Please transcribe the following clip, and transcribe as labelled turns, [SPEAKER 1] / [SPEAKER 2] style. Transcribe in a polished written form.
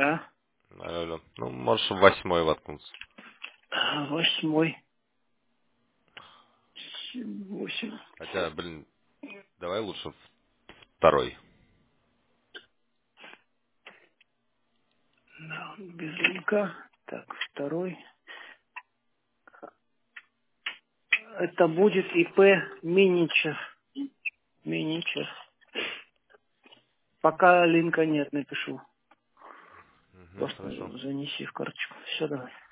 [SPEAKER 1] А?
[SPEAKER 2] Алло. Ну, можешь в 8 воткнуться.
[SPEAKER 1] 8. 8.
[SPEAKER 2] Хотя, блин, давай лучше в 2.
[SPEAKER 1] Да, без линка. Так, 2. Это будет ИП Миничев. Миничев. Пока линка нет, напишу.
[SPEAKER 2] Угу,
[SPEAKER 1] Просто
[SPEAKER 2] хорошо.
[SPEAKER 1] занеси в карточку. Все, давай.